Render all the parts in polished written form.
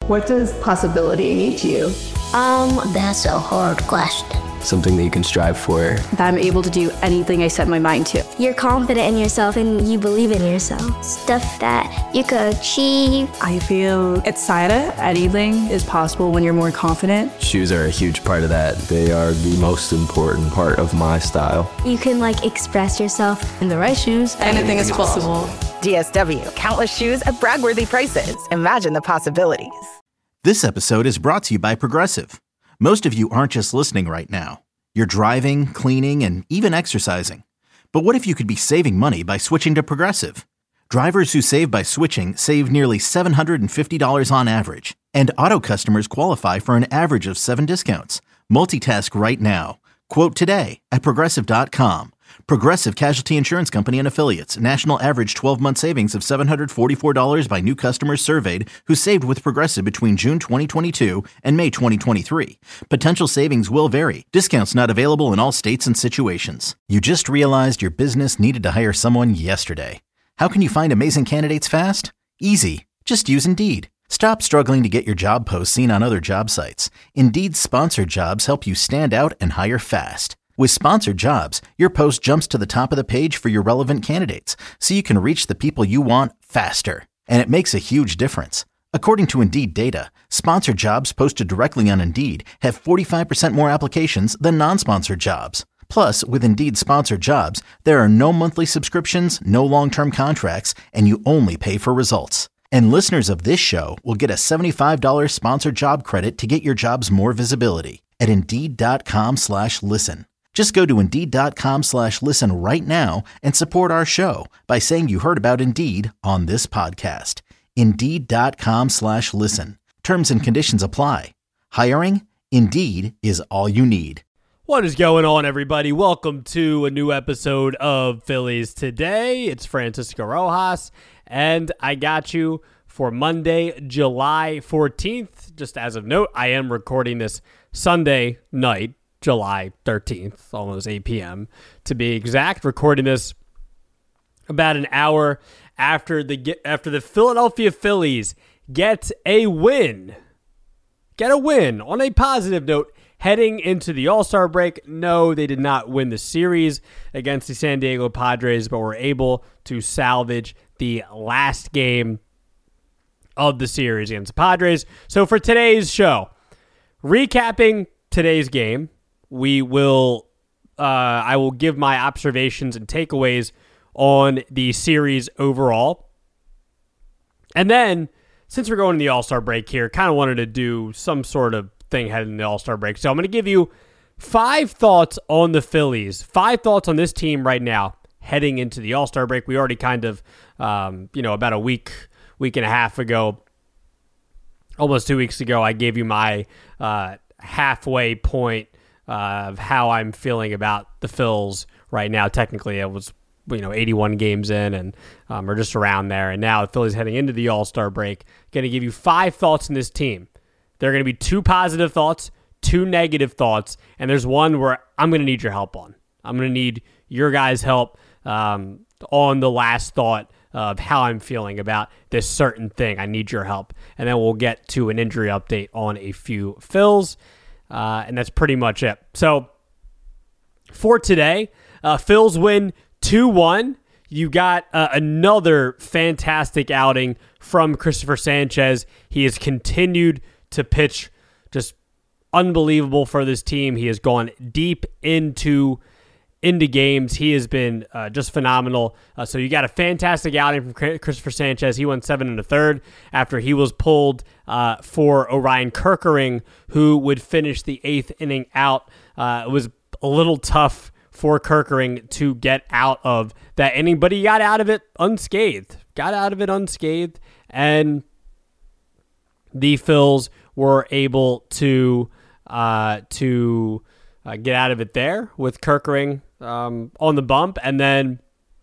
What does possibility mean to you? That's a hard question. Something that you can strive for. That I'm able to do anything I set my mind to. You're confident in yourself and you believe in yourself. Stuff that you could achieve. I feel excited. Anything is possible when you're more confident. Shoes are a huge part of that. They are the most important part of my style. You can express yourself. In the right shoes, anything is possible. DSW, countless shoes at brag-worthy prices. Imagine the possibilities. This episode is brought to you by Progressive. Most of you aren't just listening right now. You're driving, cleaning, and even exercising. But what if you could be saving money by switching to Progressive? Drivers who save by switching save nearly $750 on average. And auto customers qualify for an average of 7 discounts. Multitask right now. Quote today at Progressive.com. Progressive Casualty Insurance Company and Affiliates. National average 12-month savings of $744 by new customers surveyed who saved with Progressive between June 2022 and May 2023. Potential savings will vary. Discounts not available in all states and situations. You just realized your business needed to hire someone yesterday. How can you find amazing candidates fast? Easy. Just use Indeed. Stop struggling to get your job posts seen on other job sites. Indeed's sponsored jobs help you stand out and hire fast. With sponsored jobs, your post jumps to the top of the page for your relevant candidates, so you can reach the people you want faster. And it makes a huge difference. According to Indeed data, sponsored jobs posted directly on Indeed have 45% more applications than non-sponsored jobs. Plus, with Indeed sponsored jobs, there are no monthly subscriptions, no long-term contracts, and you only pay for results. And listeners of this show will get a $75 sponsored job credit to get your jobs more visibility at Indeed.com/listen. Just go to Indeed.com/listen right now and support our show by saying you heard about Indeed on this podcast. Indeed.com/listen. Terms and conditions apply. Hiring? Indeed is all you need. What is going on, everybody? Welcome to a new episode of Phillies Today. It's Francisco Rojas, and I got you for Monday, July 14th. Just as of note, I am recording this Sunday night, July 13th, almost 8 p.m. to be exact. Recording this about an hour after the Philadelphia Phillies get a win. Get a win on a positive note heading into the All-Star break. No, they did not win the series against the San Diego Padres, but were able to salvage the last game of the series against the Padres. So for today's show, recapping today's game, I will give my observations and takeaways on the series overall. And then, since we're going to the All-Star break here, kind of wanted to do some sort of thing heading into the All-Star break. So I'm going to give you 5 thoughts on the Phillies, 5 thoughts on this team right now heading into the All-Star break. We already kind of, about a week and a half ago, almost 2 weeks ago, I gave you my halfway point of how I'm feeling about the Phils right now. Technically, it was 81 games in and or just around there. And now the Phillies heading into the All-Star break. Going to give you 5 thoughts on this team. There are going to be 2 positive thoughts, 2 negative thoughts, and there's one where I'm going to need your help on. I'm going to need your guys' help on the last thought of how I'm feeling about this certain thing. I need your help. And then we'll get to an injury update on a few Phils. And that's pretty much it. So for today, Phils win 2-1. You got another fantastic outing from Christopher Sanchez. He has continued to pitch just unbelievable for this team. He has gone deep into games. He has been just phenomenal. So you got a fantastic outing from Christopher Sanchez. He went 7 1/3 after he was pulled for Orion Kerkering, who would finish the 8th inning out. It was a little tough for Kerkering to get out of that inning, but he got out of it unscathed. And the Phils were able to get out of it there with Kerkering on the bump, and then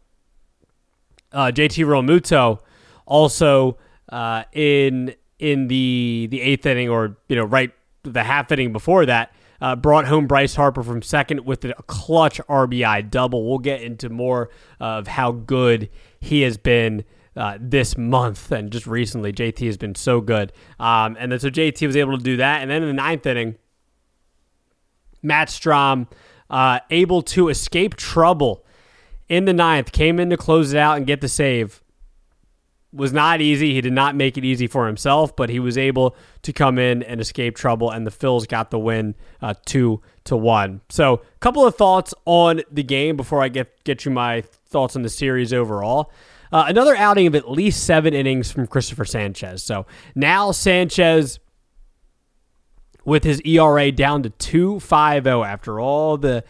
JT Realmuto also in the 8th inning, or right the half inning before that, brought home Bryce Harper from second with a clutch RBI double. We'll get into more of how good he has been this month and just recently. JT has been so good. And then so JT was able to do that. And then in the ninth inning, Matt Strahm able to escape trouble in the ninth, came in to close it out and get the save. Was not easy. He did not make it easy for himself, but he was able to come in and escape trouble, and the Phils got the win 2-1. So a couple of thoughts on the game before I get you my thoughts on the series overall. Another outing of at least 7 innings from Christopher Sanchez. So now Sanchez, with his ERA down to 2.50 after all the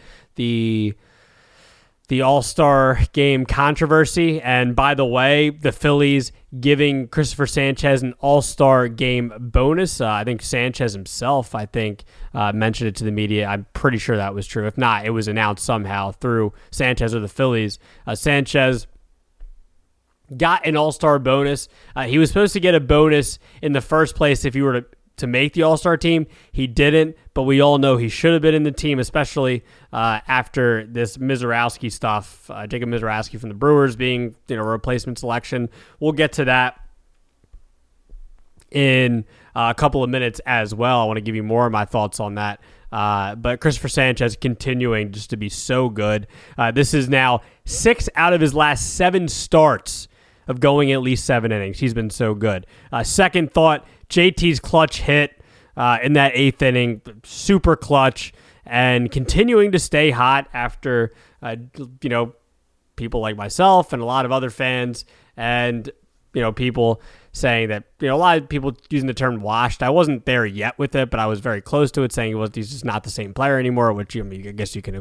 All-Star game controversy. And by the way, the Phillies giving Christopher Sanchez an All-Star game bonus. I think Sanchez himself, mentioned it to the media. I'm pretty sure that was true. If not, it was announced somehow through Sanchez or the Phillies. Sanchez got an All-Star bonus. He was supposed to get a bonus in the first place if you were to make the All-Star team. He didn't, but we all know he should have been in the team, especially after this Mizorowski stuff. Jacob Mizorowski from the Brewers being a replacement selection. We'll get to that in a couple of minutes as well. I want to give you more of my thoughts on that. But Christopher Sanchez continuing just to be so good. This is now 6 out of his last 7 starts of going at least 7 innings. He's been so good. Second thought, JT's clutch hit in that 8th inning, super clutch, and continuing to stay hot after, people like myself and a lot of other fans and, people saying that, a lot of people using the term washed. I wasn't there yet with it, but I was very close to it, saying he's just not the same player anymore, which I guess you can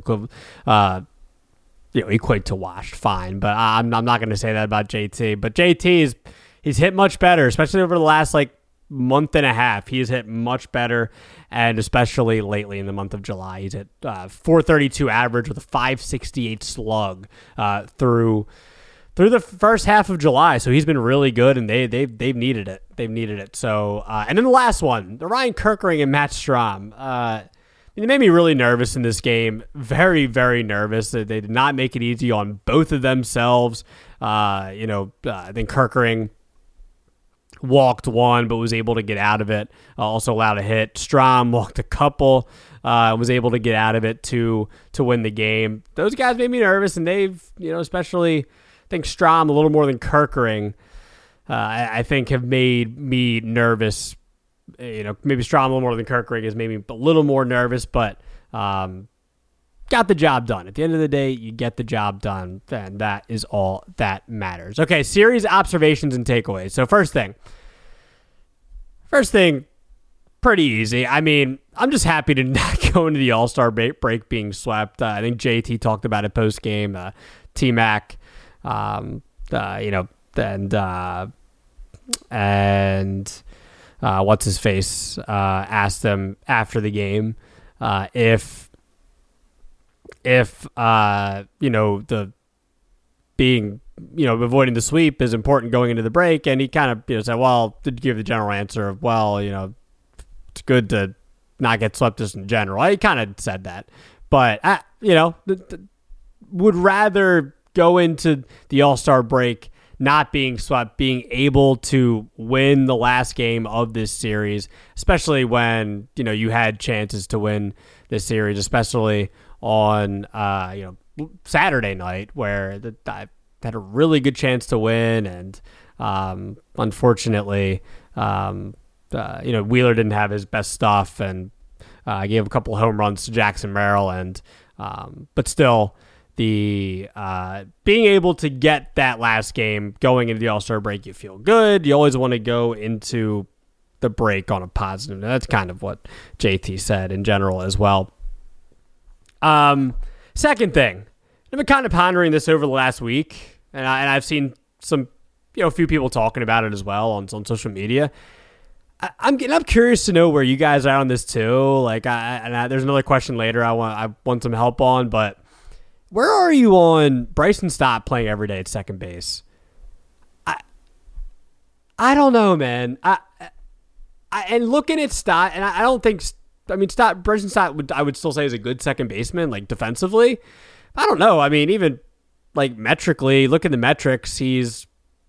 equate to washed, fine. But I'm not going to say that about JT. But JT he's hit much better, especially over the last month and a half. He's hit much better, and especially lately in the month of July, he's hit 432 average with a 568 slug through the first half of July. So he's been really good, and they've needed it. They've needed it. So and then the last one, the Ryan Kerkering and Matt Strahm. It made me really nervous in this game. Very, very nervous. They did not make it easy on both of themselves. I think Kerkering walked one, but was able to get out of it. Also allowed a hit. Strahm walked a couple, was able to get out of it to win the game. Those guys made me nervous, and they've, especially, I think Strahm a little more than Kerkering, I think have made me nervous. Maybe Strahm a little more than Kerkering has made me a little more nervous, but got the job done. At the end of the day, you get the job done, and that is all that matters. Okay, series observations and takeaways. So first thing, pretty easy. I mean, I'm just happy to not go into the All-Star break being swept. I think JT talked about it post-game. T-Mac, and what's his face asked them after the game if the being avoiding the sweep is important going into the break, and he kind of said, well, did give the general answer of, well, it's good to not get swept just in general. He kind of said that, but would rather go into the All-Star break not being swept, being able to win the last game of this series, especially when, you had chances to win this series, especially on, Saturday night, where I had a really good chance to win. And, unfortunately, Wheeler didn't have his best stuff, and gave a couple of home runs to Jackson Merrill. And, but still, the being able to get that last game going into the All-Star break, you feel good. You always want to go into the break on a positive. That's kind of what JT said in general as well. Second thing, I've been kind of pondering this over the last week, and I've seen some, a few people talking about it as well on social media. I'm curious to know where you guys are on this too. There's another question later I want some help on, but where are you on Bryson Stott playing every day at second base? I don't know, man. And looking at Stott, and I don't think, Bryson Stott I would still say is a good second baseman, defensively. I don't know. Even metrically, look at the metrics. He's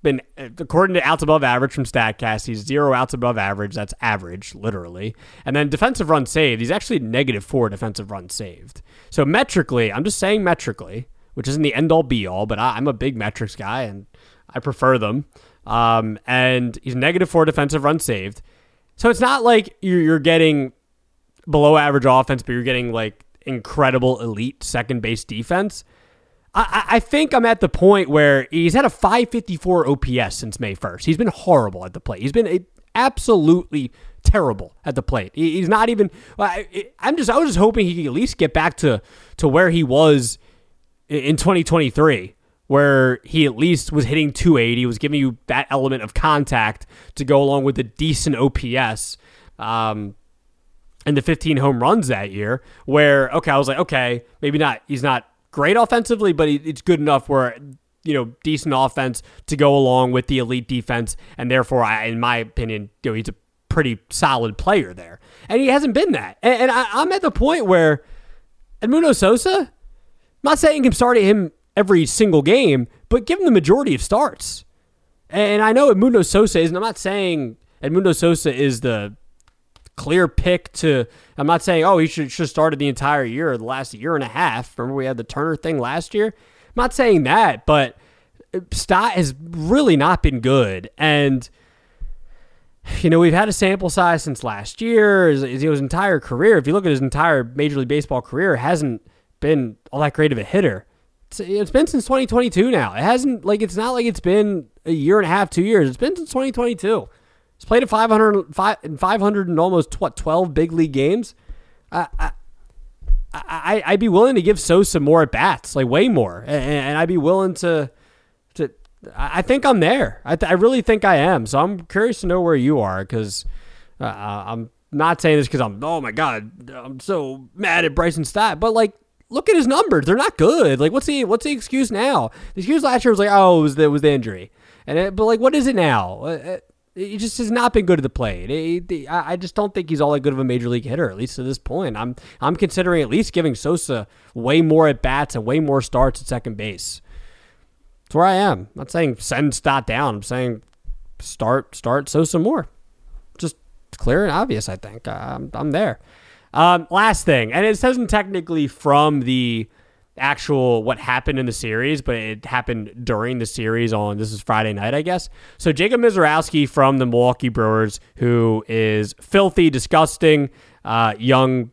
been, according to outs above average from StatCast, he's 0 outs above average. That's average, literally. And then defensive runs saved, he's actually -4 defensive runs saved. So metrically, I'm just saying metrically, which isn't the end-all be-all, but I'm a big metrics guy, and I prefer them. And he's -4 defensive runs saved. So it's not like you're getting below average offense, but you're getting like incredible elite second base defense. I think I'm at the point where he's had a 554 OPS since May 1st. He's been horrible at the plate. He's been absolutely terrible at the plate. He's not even. I was just hoping he could at least get back to where he was in 2023, where he at least was hitting 280, was giving you that element of contact to go along with a decent OPS, and the 15 home runs that year. Where I was like, okay, maybe not. He's not great offensively, but it's good enough where, decent offense to go along with the elite defense, and therefore, in my opinion, he's a pretty solid player there. And he hasn't been that. And I'm at the point where Edmundo Sosa, I'm not saying I'm starting him every single game, but give him the majority of starts. And I know Edmundo Sosa isn't, I'm not saying Edmundo Sosa is the clear pick to, I'm not saying, he should have started the entire year or the last year and a half. Remember we had the Turner thing last year? I'm not saying that, but Stott has really not been good. And, we've had a sample size since last year. His entire career, if you look at his entire Major League Baseball career, hasn't been all that great of a hitter. It's been since 2022 now. It hasn't, it's not like it's been a year and a half, 2 years. It's been since 2022. He's played at 500 and almost 12 big league games. I'd be willing to give Sosa more at bats, way more, and I'd be willing to. I think I'm there. I really think I am. So I'm curious to know where you are, because I'm not saying this because oh my God, I'm so mad at Bryson Stott, but look at his numbers. They're not good. What's the excuse now? The excuse last year was it was the injury, but what is it now? He just has not been good at the plate. I just don't think he's all that good of a major league hitter, at least to this point. I'm considering at least giving Sosa way more at bats and way more starts at second base. That's where I am. I'm not saying send Stott down. I'm saying start Sosa more. Just clear and obvious, I think. I'm there. Last thing, and it isn't technically from the actual what happened in the series, but it happened during the series this is Friday night, I guess. So Jacob Misiorowski from the Milwaukee Brewers, who is filthy, disgusting, young,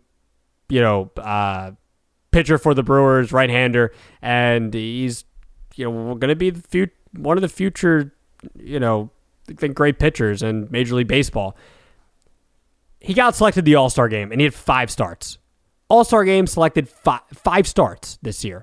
pitcher for the Brewers, right-hander, and he's, going to be one of the future, I think great pitchers in Major League Baseball. He got selected the All-Star game, and he had 5 starts. All-Star game selected 5 starts this year.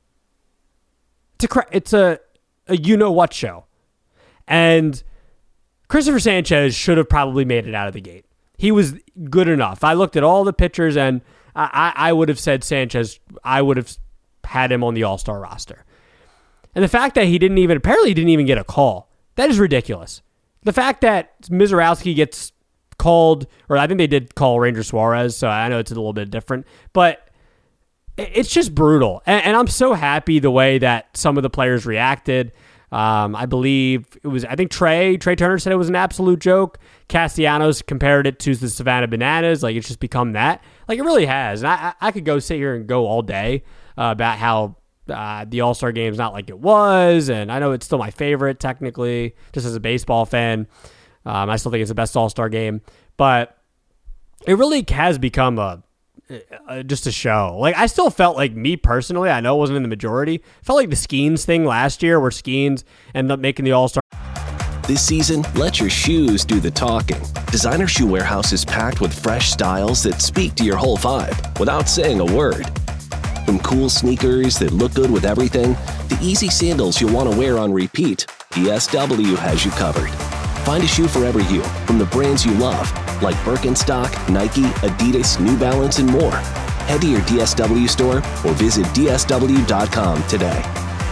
It's a you-know-what show. And Christopher Sanchez should have probably made it out of the gate. He was good enough. I looked at all the pitchers, and I would have said Sanchez, I would have had him on the All-Star roster. And the fact that he didn't even get a call, that is ridiculous. The fact that Misiorowski gets called, or I think they did call Ranger Suarez, so I know it's a little bit different, but it's just brutal. And I'm so happy the way that some of the players reacted. I believe I think Trey Turner said it was an absolute joke. Castellanos compared it to the Savannah Bananas. It's just become that. It really has. And I could go sit here and go all day about how the All-Star game is not like it was, and I know it's still my favorite technically, just as a baseball fan. I still think it's the best All-Star game, but it really has become just a show. I still felt like, me personally, I know it wasn't in the majority, felt like the Skeens thing last year, where Skeens ended up making the All-Star. This season, let your shoes do the talking. Designer Shoe Warehouse is packed with fresh styles that speak to your whole vibe without saying a word. From cool sneakers that look good with everything, to easy sandals you'll want to wear on repeat, DSW has you covered. Find a shoe for every you, from the brands you love, like Birkenstock, Nike, Adidas, New Balance, and more. Head to your DSW store or visit DSW.com today.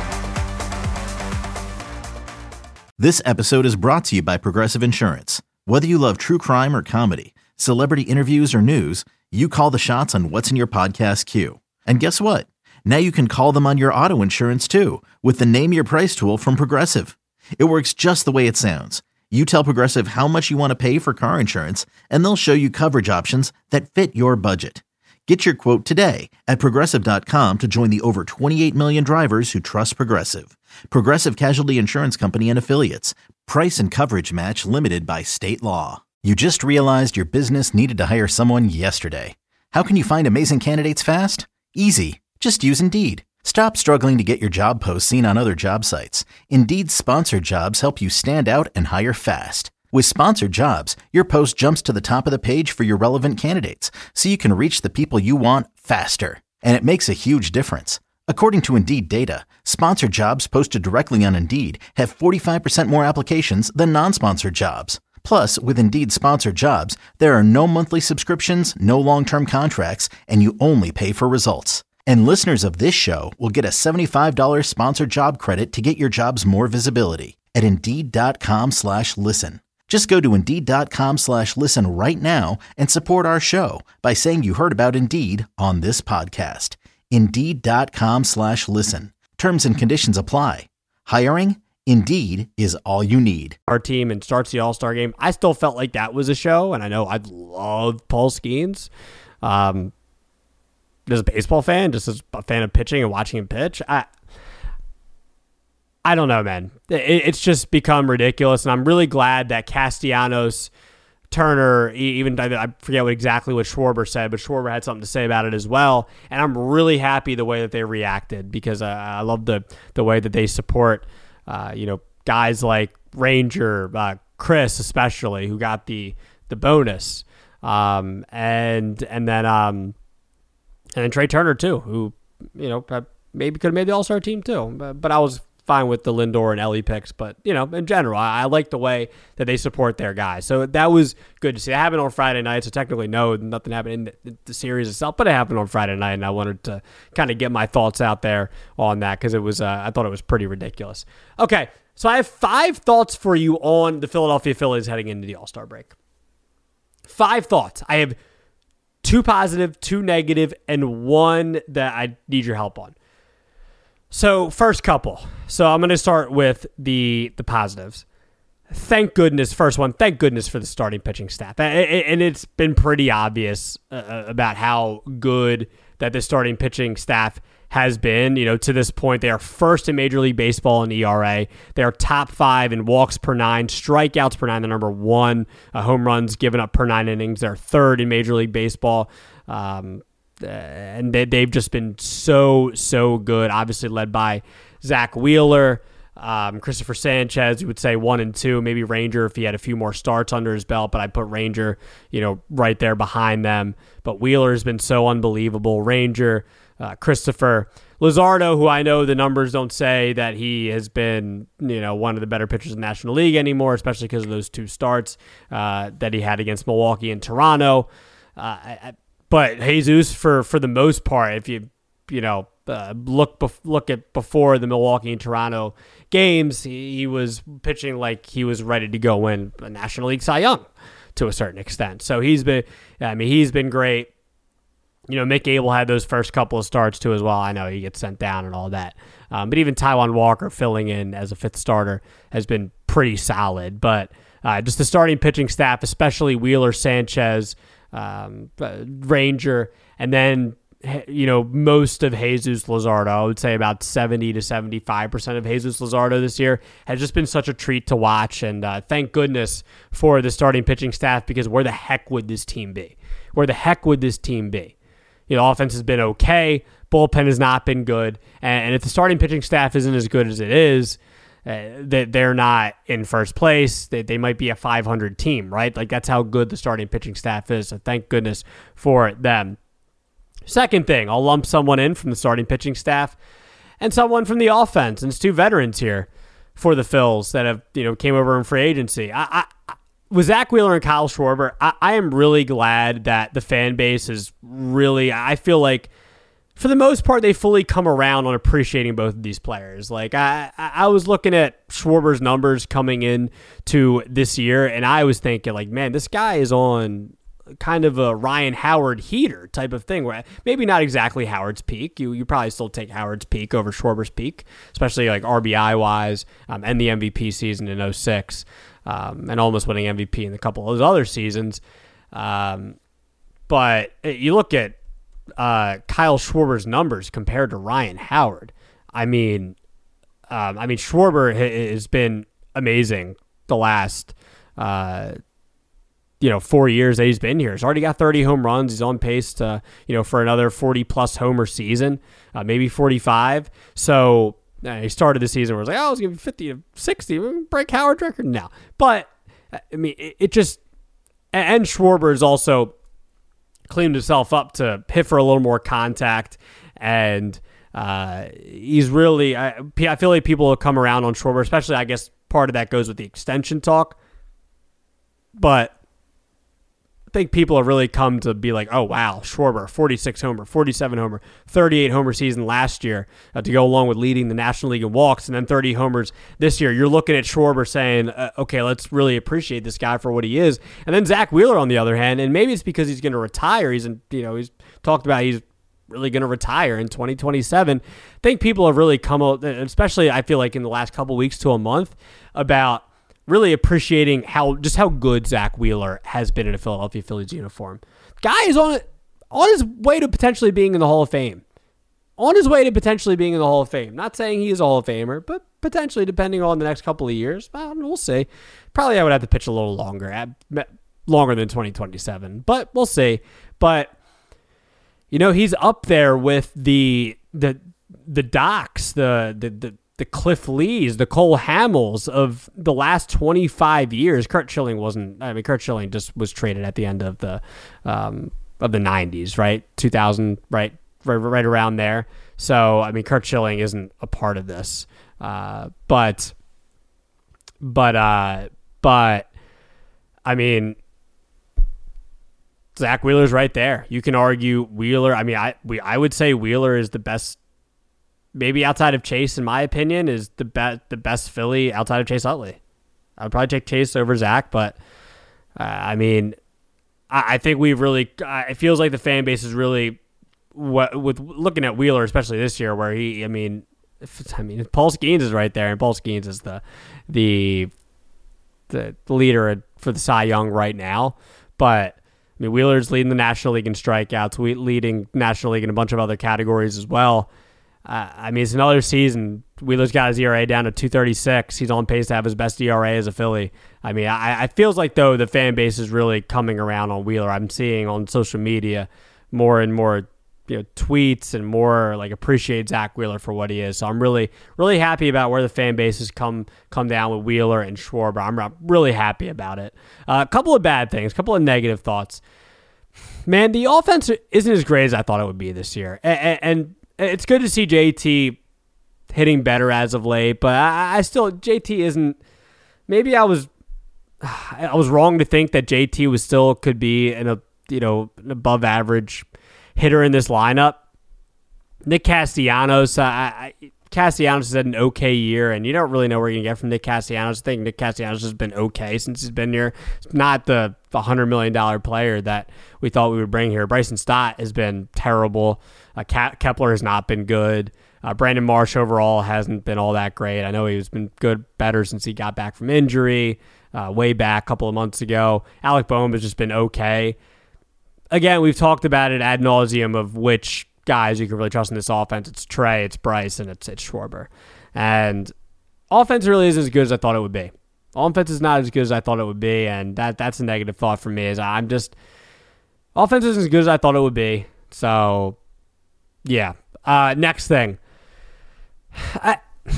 This episode is brought to you by Progressive Insurance. Whether you love true crime or comedy, celebrity interviews or news, you call the shots on what's in your podcast queue. And guess what? Now you can call them on your auto insurance too, with the Name Your Price tool from Progressive. It works just the way it sounds. You tell Progressive how much you want to pay for car insurance, and they'll show you coverage options that fit your budget. Get your quote today at Progressive.com to join the over 28 million drivers who trust Progressive. Progressive Casualty Insurance Company and Affiliates. Price and coverage match limited by state law. You just realized your business needed to hire someone yesterday. How can you find amazing candidates fast? Easy. Just use Indeed. Stop struggling to get your job posts seen on other job sites. Indeed's sponsored jobs help you stand out and hire fast. With sponsored jobs, your post jumps to the top of the page for your relevant candidates, so you can reach the people you want faster. And it makes a huge difference. According to Indeed data, sponsored jobs posted directly on Indeed have 45% more applications than non-sponsored jobs. Plus, with Indeed sponsored jobs, there are no monthly subscriptions, no long-term contracts, and you only pay for results. And listeners of this show will get a $75 sponsored job credit to get your jobs more visibility at Indeed.com/listen. Just go to Indeed.com/listen right now and support our show by saying you heard about Indeed on this podcast. Indeed.com/listen. Terms and conditions apply. Hiring? Indeed is all you need. Our team and starts the All-Star game. I still felt like that was a show, and I know I love Paul Skeens. As a baseball fan, just as a fan of pitching and watching him pitch, I don't know, man. It's just become ridiculous, and I'm really glad that Castellanos, Turner, even I forget exactly what Schwarber said, but Schwarber had something to say about it as well, and I'm really happy the way that they reacted because I love the way that they support, guys like Ranger, Chris especially, who got the bonus, and then Trey Turner too, who maybe could have made the All-Star team too, but I was fine with the Lindor and Ellie picks, but in general, I like the way that they support their guys. So that was good to see. It happened on Friday night, so technically nothing happened in the series itself, but it happened on Friday night, and I wanted to kind of get my thoughts out there on that because it was I thought it was pretty ridiculous. Okay, so I have 5 thoughts for you on the Philadelphia Phillies heading into the All-Star break. 5 thoughts. I have 2 positive, 2 negative, and 1 that I need your help on. So first couple. So I'm going to start with the positives. Thank goodness, first one, thank goodness for the starting pitching staff. And it's been pretty obvious about how good that the starting pitching staff has been. To this point, they are first in Major League Baseball in ERA. They are top 5 in walks per 9, strikeouts per 9. They're number 1, home runs given up per 9 innings. They're third in Major League Baseball. And they've just been so good, obviously led by Zach Wheeler, Christopher Sanchez, you would say 1 and 2, maybe Ranger if he had a few more starts under his belt, but I put Ranger, right there behind them. But Wheeler has been so unbelievable. Ranger, Christopher Luzardo, who I know the numbers don't say that he has been, one of the better pitchers in the National League anymore, especially because of those 2 starts that he had against Milwaukee and Toronto. But Jesus, for the most part, if you look at before the Milwaukee and Toronto games, he was pitching like he was ready to go win a National League Cy Young to a certain extent. So he's been great. Mick Abel had those first couple of starts too as well. I know he gets sent down and all that. But even Taijuan Walker filling in as a 5th starter has been pretty solid. But just the starting pitching staff, especially Wheeler, Sanchez, Ranger, and then most of Jesus Luzardo. I would say about 70 to 75% of Jesus Luzardo this year has just been such a treat to watch, and thank goodness for the starting pitching staff, because where the heck would this team be? Offense has been okay, bullpen has not been good, and if the starting pitching staff isn't as good as it is, they're not in first place. They might be a 500 team, right? Like, that's how good the starting pitching staff is. So thank goodness for them. Second thing, I'll lump someone in from the starting pitching staff and someone from the offense. And it's 2 veterans here for the Phils that have, came over in free agency. With Zach Wheeler and Kyle Schwarber, I am really glad that the fan base is really, I feel like, for the most part, they fully come around on appreciating both of these players. Like, I was looking at Schwarber's numbers coming in to this year, and I was thinking, like, man, this guy is on kind of a Ryan Howard heater type of thing, where maybe not exactly Howard's peak. You probably still take Howard's peak over Schwarber's peak, especially like RBI wise, and the MVP season in 2006, and almost winning MVP in a couple of those other seasons. But you look at Kyle Schwarber's numbers compared to Ryan Howard. I mean, Schwarber has been amazing the last 4 years that he's been here. He's already got 30 home runs. He's on pace to, for another 40 plus homer season, maybe 45. So he started the season where it was like, oh, it's going to be 50 to 60, break Howard's record. No, but I mean, it just, and Schwarber has also cleaned himself up to hit for a little more contact, and he's really, I feel like people have come around on Schwarber, especially I guess part of that goes with the extension talk. But I think people have really come to be like, oh, wow, Schwarber, 46 homer, 47 homer, 38 homer season last year to go along with leading the National League in walks, and then 30 homers this year. You're looking at Schwarber saying, okay, let's really appreciate this guy for what he is. And then Zach Wheeler, on the other hand, and maybe it's because he's going to retire. He's talked about he's really going to retire in 2027. I think people have really come out, especially I feel like in the last couple weeks to a month, about really appreciating how good Zach Wheeler has been in a Philadelphia Phillies uniform. Guy is on his way to potentially being in the Hall of Fame. Not saying he is a Hall of Famer, but potentially, depending on the next couple of years. We'll see. Probably I would have to pitch a little longer than 2027, but we'll see. But he's up there with the Docs, the Cliff Lees, the Cole Hamels of the last 25 years. Curt Schilling just was traded at the end of the 90s, right? 2000, right around there. So, I mean, Curt Schilling isn't a part of this. But I mean, Zach Wheeler's right there. You can argue Wheeler. I mean, I would say Wheeler is the best, maybe outside of Chase, in my opinion, is the best Philly outside of Chase Utley. I would probably take Chase over Zach, but I mean, I think we've really. It feels like the fan base is really with looking at Wheeler, especially this year, where Paul Skeens is right there, and Paul Skeens is the leader for the Cy Young right now, but. I mean, Wheeler's leading the National League in strikeouts, leading National League in a bunch of other categories as well. I mean, it's another season. Wheeler's got his ERA down to 2.36. He's on pace to have his best ERA as a Philly. I mean, I feels like, though, the fan base is really coming around on Wheeler. I'm seeing on social media more and more tweets and more like appreciate Zach Wheeler for what he is. So I'm really, really happy about where the fan base has come down with Wheeler and Schwarber. I'm really happy about it. A couple of bad things, a couple of negative thoughts. Man, the offense isn't as great as I thought it would be this year. And it's good to see JT hitting better as of late, but I still, JT isn't, maybe I was wrong to think that JT could be an above average hitter in this lineup. Nick Castellanos, Castellanos has had an okay year, and you don't really know where you can get from Nick Castellanos. I think Nick Castellanos has been okay since he's been here. It's not the $100 million player that we thought we would bring here. Bryson Stott has been terrible. Kepler has not been good. Brandon Marsh overall hasn't been all that great. I know he's been better since he got back from injury way back a couple of months ago. Alec Boehm has just been okay. Again, we've talked about it ad nauseum of which guys you can really trust in this offense. It's Trey, it's Bryce, and it's Schwarber. And offense really isn't as good as I thought it would be. Offense is not as good as I thought it would be, and that's a negative thought for me. Offense isn't as good as I thought it would be. So, yeah. Next thing. I'm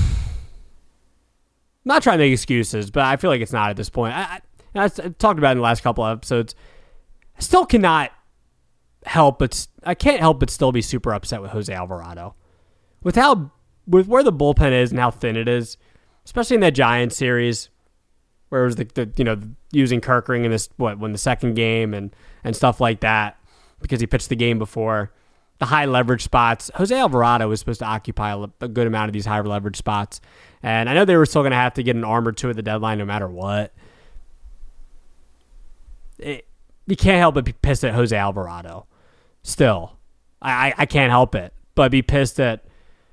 not trying to make excuses, but I feel like it's not at this point. I talked about it in the last couple of episodes. I still cannot help but I can't help but still be super upset with Jose Alvarado. With where the bullpen is and how thin it is, especially in that Giants series, where it was the using Kerkering in the second game and stuff like that because he pitched the game before. The high leverage spots. Jose Alvarado was supposed to occupy a good amount of these high leverage spots, and I know they were still going to have to get an arm or two at the deadline no matter what. you can't help but be pissed at Jose Alvarado. Still, I can't help it but be pissed at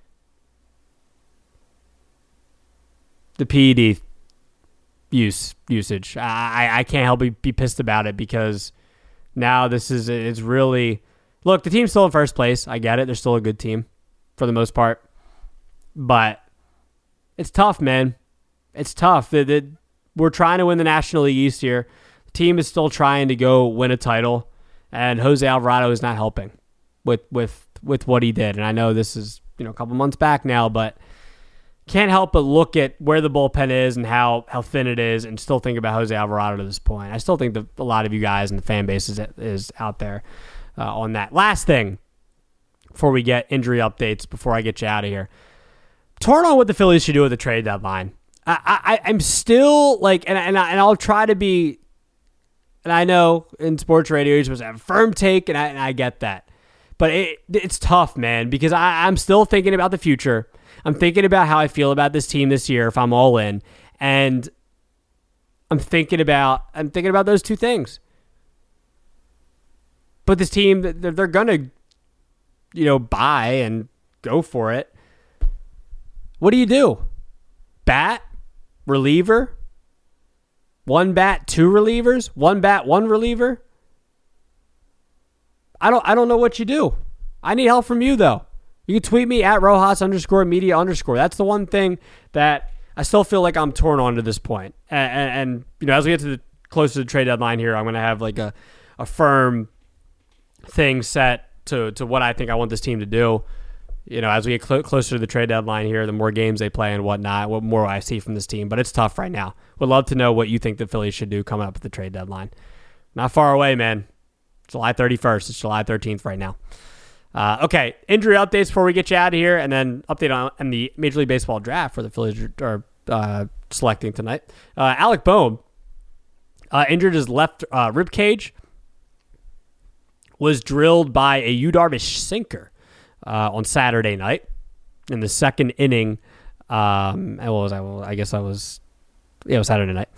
the PED usage. I can't help but be pissed about it because now it's really, look, the team's still in first place. I get it. They're still a good team for the most part, but it's tough, man. It's tough. We're trying to win the National League East here. The team is still trying to go win a title, and Jose Alvarado is not helping with what he did. And I know this is a couple months back now, but can't help but look at where the bullpen is and how thin it is and still think about Jose Alvarado to this point. I still think that a lot of you guys and the fan base is out there on that. Last thing before we get injury updates, before I get you out of here. Torn on what the Phillies should do at the trade deadline. I'm still and I'll try to be, and I know in sports radio you're supposed to have a firm take, and I get that. But it's tough, man, because I'm still thinking about the future. I'm thinking about how I feel about this team this year if I'm all in, and I'm thinking about those two things. But this team, they're gonna, buy and go for it. What do? Bat, reliever, one bat, two relievers, one bat, one reliever. I don't know what you do. I need help from you though. You can tweet me at Rojas_media_. That's the one thing that I still feel like I'm torn on to this point. And as we get to closer to the trade deadline here, I'm going to have like a firm thing set to what I think I want this team to do. As we get closer to the trade deadline here, the more games they play and whatnot, what more I see from this team. But it's tough right now. Would love to know what you think the Phillies should do coming up at the trade deadline. Not far away, man. July 31st. It's July 13th right now. Okay, injury updates before we get you out of here, and then update on the Major League Baseball draft for the Phillies are selecting tonight. Alec Bohm injured his left rib cage, was drilled by a Yu Darvish sinker on Saturday night in the second inning. It was Saturday night.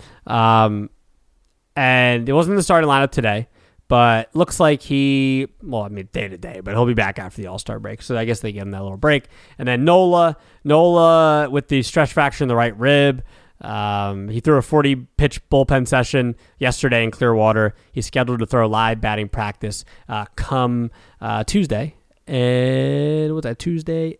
And it wasn't in the starting lineup today. But looks like day to day, but he'll be back after the All-Star break. So I guess they give him that little break. And then Nola with the stress fracture in the right rib. He threw a 40-pitch bullpen session yesterday in Clearwater. He's scheduled to throw live batting practice come Tuesday. And what's that, Tuesday?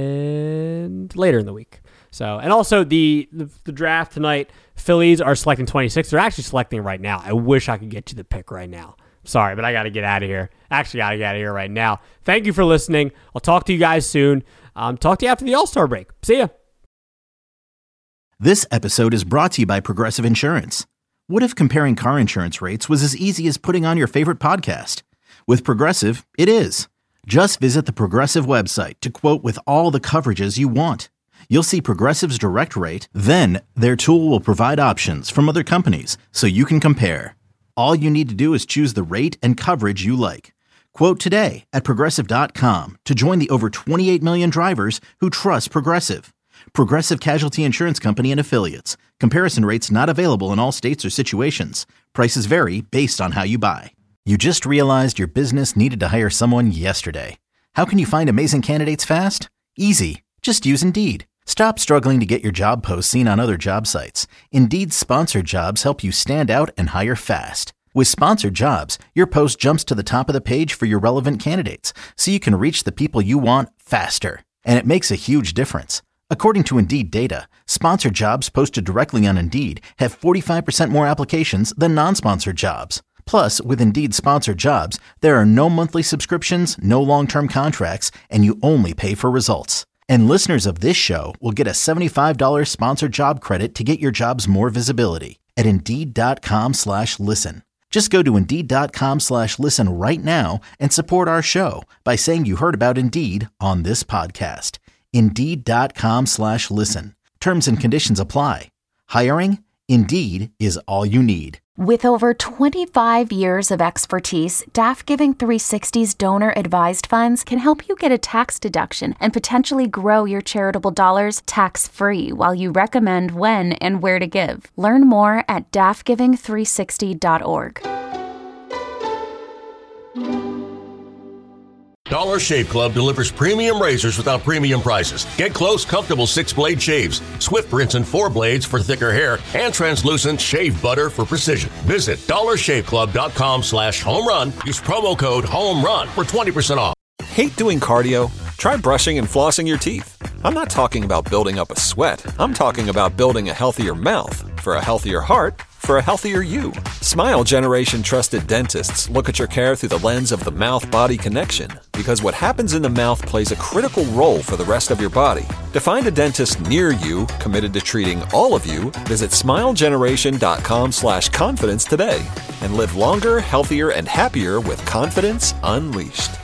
And later in the week. So, and also the draft tonight, Phillies are selecting 26. They're actually selecting right now. I wish I could get you the pick right now. Sorry, but I got to get out of here. Actually, got to get out of here right now. Thank you for listening. I'll talk to you guys soon. Talk to you after the All-Star break. See ya. This episode is brought to you by Progressive Insurance. What if comparing car insurance rates was as easy as putting on your favorite podcast? With Progressive, it is. Just visit the Progressive website to quote with all the coverages you want. You'll see Progressive's direct rate, then their tool will provide options from other companies so you can compare. All you need to do is choose the rate and coverage you like. Quote today at Progressive.com to join the over 28 million drivers who trust Progressive. Progressive Casualty Insurance Company and Affiliates. Comparison rates not available in all states or situations. Prices vary based on how you buy. You just realized your business needed to hire someone yesterday. How can you find amazing candidates fast? Easy. Just use Indeed. Stop struggling to get your job posts seen on other job sites. Indeed's sponsored jobs help you stand out and hire fast. With sponsored jobs, your post jumps to the top of the page for your relevant candidates, so you can reach the people you want faster. And it makes a huge difference. According to Indeed data, sponsored jobs posted directly on Indeed have 45% more applications than non-sponsored jobs. Plus, with Indeed sponsored jobs, there are no monthly subscriptions, no long-term contracts, and you only pay for results. And listeners of this show will get a $75 sponsored job credit to get your jobs more visibility at Indeed.com/listen. Just go to Indeed.com/listen right now and support our show by saying you heard about Indeed on this podcast. Indeed.com/listen. Terms and conditions apply. Hiring? Indeed is all you need. With over 25 years of expertise, DAF Giving 360's donor-advised funds can help you get a tax deduction and potentially grow your charitable dollars tax-free while you recommend when and where to give. Learn more at dafgiving360.org. Dollar Shave Club delivers premium razors without premium prices. Get close, comfortable 6-blade shaves, swift rinse and 4 blades for thicker hair, and translucent shave butter for precision. Visit dollarshaveclub.com/homerun. Use promo code HOMERUN for 20% off. Hate doing cardio? Try brushing and flossing your teeth. I'm not talking about building up a sweat. I'm talking about building a healthier mouth for a healthier heart for a healthier you. Smile Generation trusted dentists look at your care through the lens of the mouth-body connection, because what happens in the mouth plays a critical role for the rest of your body. To find a dentist near you committed to treating all of you, visit smilegeneration.com/confidence today and live longer, healthier, and happier with confidence unleashed.